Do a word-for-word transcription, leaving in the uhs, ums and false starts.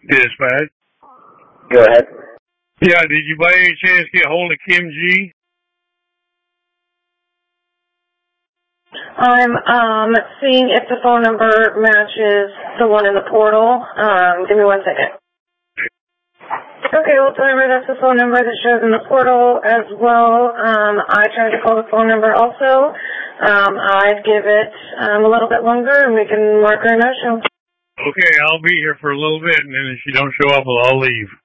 Dispatch. Go ahead. Yeah, did you by any chance get hold of Kim G? I'm um seeing if the phone number matches the one in the portal. Um, give me one second. Okay, well, timer, that's the phone number that shows in the portal as well. Um, I tried to call the phone number also. Um, I'd give it um, a little bit longer, and we can mark our no-show. Okay, I'll be here for a little bit, and then if you don't show up, I'll leave.